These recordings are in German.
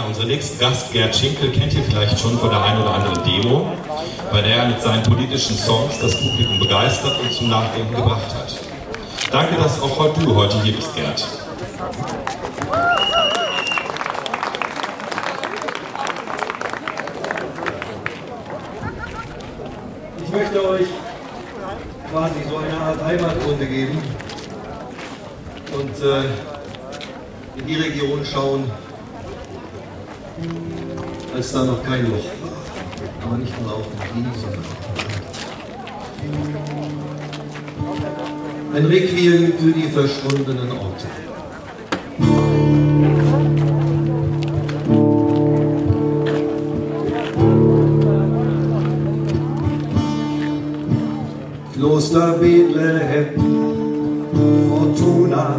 unseren nächsten Gast, Gerd Schinkel, kennt ihr vielleicht schon von der einen oder anderen Demo, bei der er mit seinen politischen Songs das Publikum begeistert und zum Nachdenken gebracht hat. Danke, dass auch du heute hier bist, Gerd. Ich möchte euch quasi so eine Art Heimatrunde geben und in die Region schauen, als da noch kein Loch war. Aber nicht nur auf dem Knie, sondern auch ein Requiem für die verschwundenen Orte. Kloster Bethlehem, Fortuna,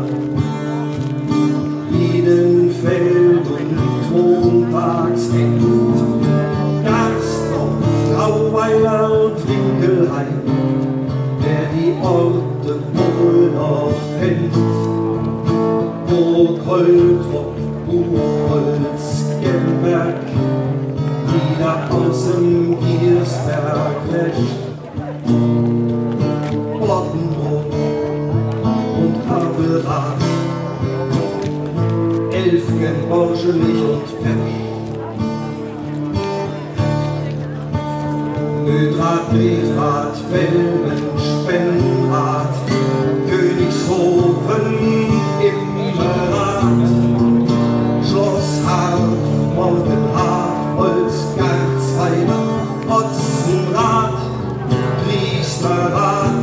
Wiedenfeld und Kronparksend, Garsdorf, Grauweiler und Winkelheim, wer die Orte wohl noch kennt. Burg Holtrop, Buchholz, Gemberg, Niederaußen, Giersberg, Lecht, Ortenburg und Havelrath, Elfgen, Borschelich und Persch, Mödrath, Grefrath, Velmen, Spenrath, Königshofen, Immerath, Schloss Harf, Morgenhaaf, Holzgarzweiler, Otzenrath, Priesterrath,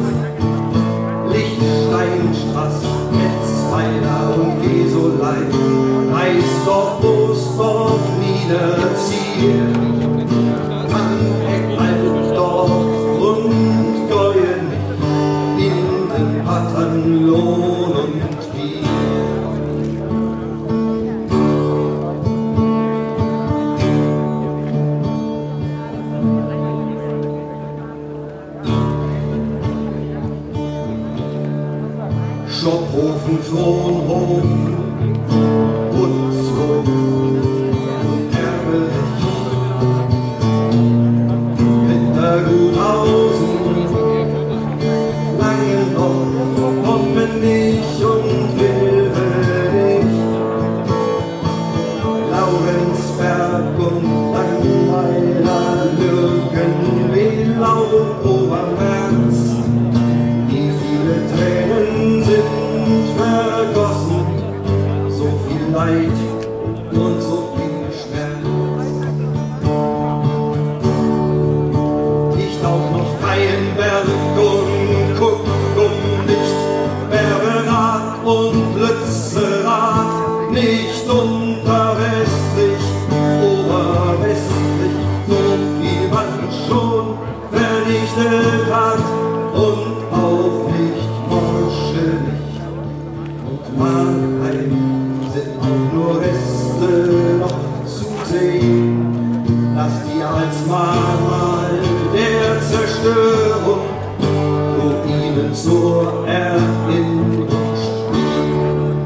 Lichtsteinstraße, Metzweiler und Gesolei, Reisdorf, Boosdorf, Niederziel, Tanneck, Altdorf und Geuenich, Linden, Patternlohn und Biel. Schophofen, Frohnhofen, Putzhof und Erbelich, Hinterguthausen, Langendorf, Hommenich und Wilvenich, Laurenzberg und Langweiler, Lürgen, Wehlau und Obermerz. Wie viele Tränen sind vergossen, so viel Leid und so viel Schmerz. Ich tauch noch Freienberg und guck nichts, Berberath und Lützerath, nicht unterwestlich, oberwestlich, so viel man schon vernichtet hat und auch nicht Morschelich und Mannheim sind auch nur Reste noch zu sehen. Lasst die als Mahnmal der Zerstörung Ruinen zur Erinnerung stehen.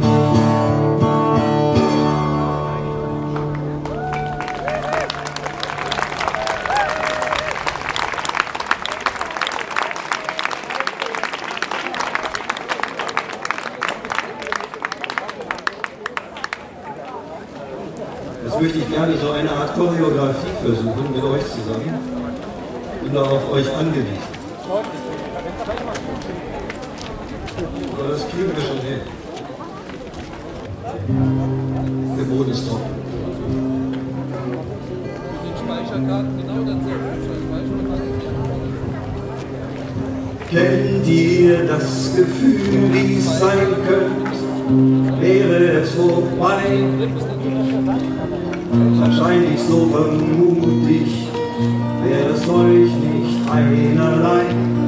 Jetzt möchte ich gerne so eine Art Choreografie versuchen mit euch zusammen. Bin da auf euch angewiesen. Aber das kriegen wir schon hin. Der Boden ist trocken. Den Speicherkarten genau dasselbe. Kennt ihr das Gefühl, wie es sein könnte, wäre es vorbei? Wahrscheinlich so vermutig, wäre es euch nicht einerlei.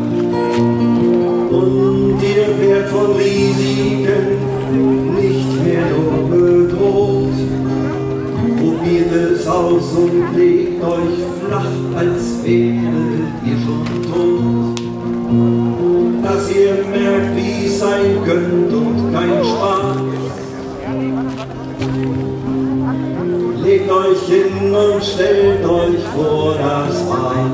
Und ihr werdet von Risiken nicht mehr nur bedroht. Probiert es aus und legt euch flach, als wäret ihr schon tot. Dass ihr merkt, wie es sein könnt und kein Spaß. Legt euch hin und stellt euch vor das Maß.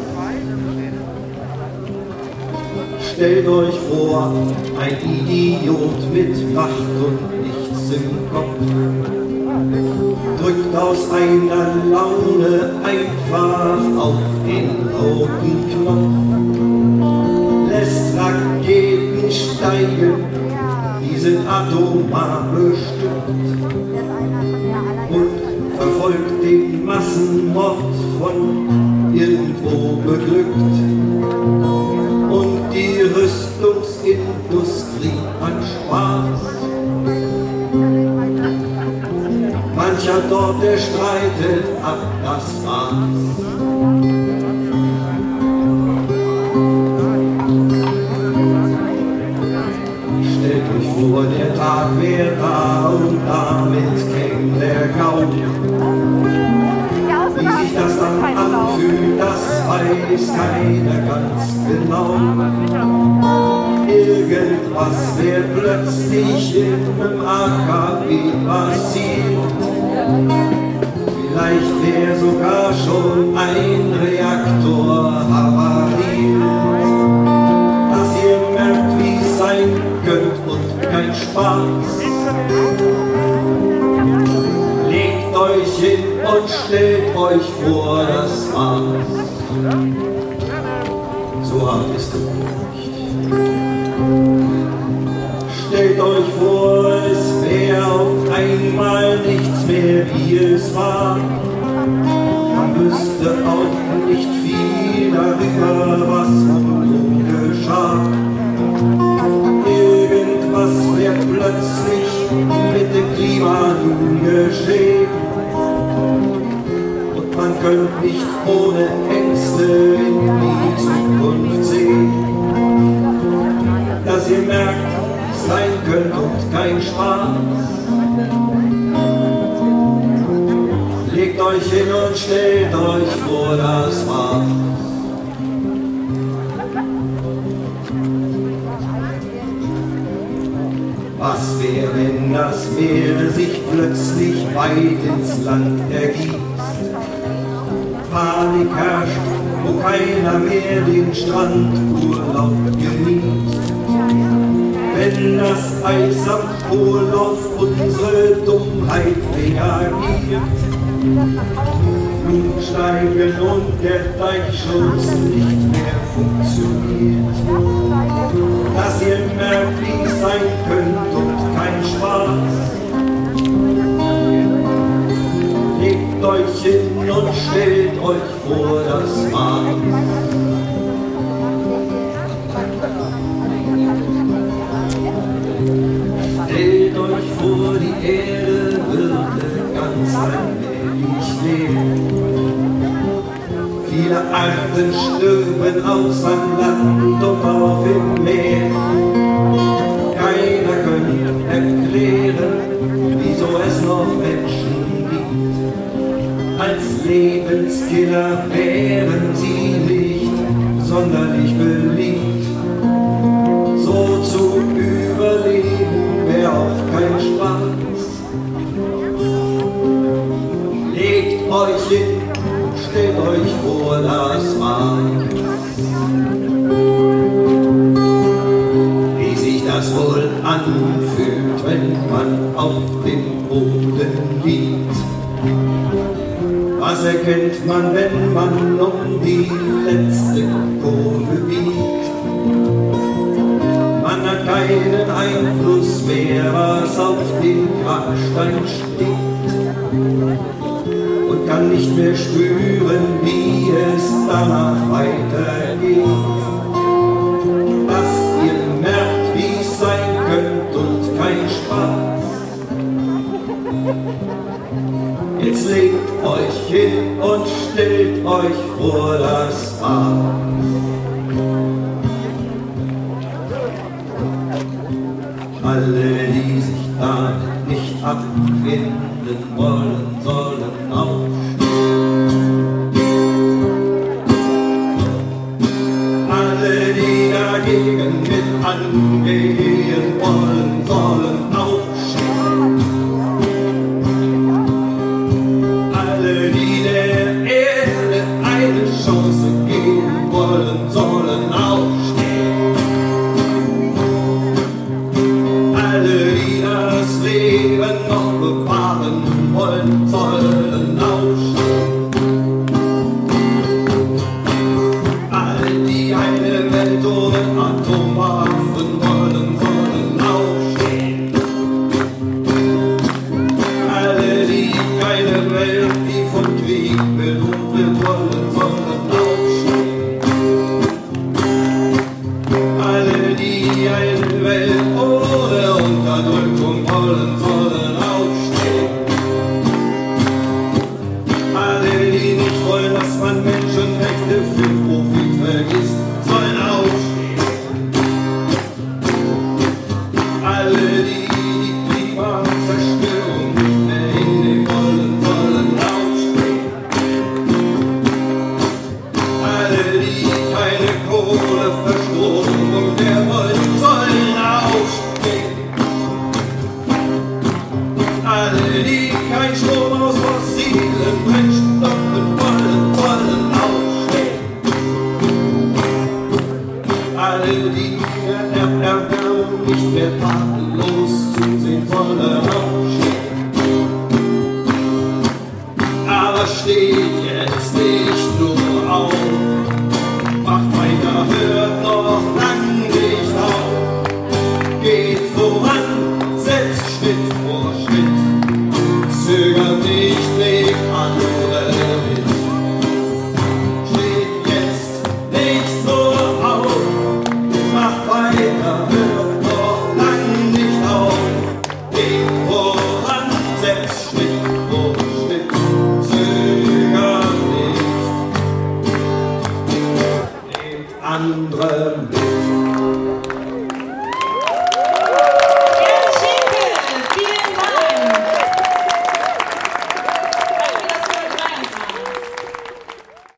Stellt euch vor, ein Idiot mit Macht und nichts im Kopf drückt aus einer Laune einfach auf den roten Knopf, lässt Raketen steigen, die sind atomar bestimmt, und verfolgt den Massenmord von irgendwo beglückt. Und die Rüstungsindustrie an Spaß. Mancher dort, der streitet ab das Maß. Stellt euch vor, der Tag wäre da und damit käme der Gaul. Wie sich das dann anfühlt, das weiß keiner ganz genau. Irgendwas wäre plötzlich im AKW passiert. Vielleicht wäre sogar schon ein Reaktor havariert. Dass ihr merkt, wie es sein könnt und kein Spaß. Legt euch hin und stellt euch vor das Maß. So hart ist es nicht. Stellt euch vor, es wäre auf einmal nichts mehr, wie es war. Man wüsste auch nicht viel darüber, was rundum geschah. Irgendwas wäre plötzlich mit dem Klima nun geschehen. Man könnte nicht ohne Ängste in die Zukunft sehen. Dass ihr merkt, es sein könnt und kein Spaß. Legt euch hin und stellt euch vor das Maß. Was wäre, wenn das Meer sich plötzlich weit ins Land ergießt? Panik herrscht, wo keiner mehr den Strandurlaub genießt. Wenn das Eis am Pol auf unsere Dummheit reagiert, Fluten steigen und der Deichschutz nicht mehr funktioniert. Dass ihr merkt, wie es sein könnt und kein Spaß. Legt euch hin und stellt euch vor das Maß. Stellt euch vor, die Erde würde ganz allmählich leer. Viele Arten stirben aus am Land und auch im Meer. Keiner könnte erklären, wieso es noch Menschen gibt. Als Lebenskiller wären sie nicht sonderlich beliebt. So zu überleben wäre auch kein Spaß. Legt euch hin, stellt euch vor das Maß. Wie sich das wohl anfühlt, wenn man auf dem Boden liegt. Was erkennt man, wenn man um die letzte Kurve biegt? Man hat keinen Einfluss mehr, was auf dem Grabstein steht, und kann nicht mehr spüren, wie es danach weitergeht. Dass ihr merkt, wie es sein könnt und kein Spaß. Jetzt legt euch hin und stellt euch vor das Maß. Alle, die sich da nicht abfinden wollen, sollen aufstehen. Alle, die dagegen mit angehen wollen, sollen aufstehen. Welt, die von Krieg bedroht wird, sollen aufstehen. Alle, die eine Welt ohne Unterdrückung wollen, sollen aufstehen. Alle, die nicht wollen, dass man Menschenrechte für Profit vergisst, sollen aufstehen. Alle, die die Klimazerstörung nicht mehr hinnehmen wollen, sollen aufstehen. Alle, die keine Kohleverstromung mehr wollen, sollen aufstehen. Alle, die kein Strom aus fossilen Brennstoffen wollen, sollen aufstehen. Alle, die der Erderwärmung nicht mehr tatenlos zusehen, sollen aufstehen. Aber steht jetzt nicht nur auf, macht weiter, hört noch lang nicht auf. Geht voran, setzt Schritt vor Schritt, zögert nicht, legt andere mit. Steht jetzt nicht nur auf, macht weiter, hört noch lang nicht auf. Geht voran, setzt Schritt vor Schritt, zögert nicht, nehmt andere mit.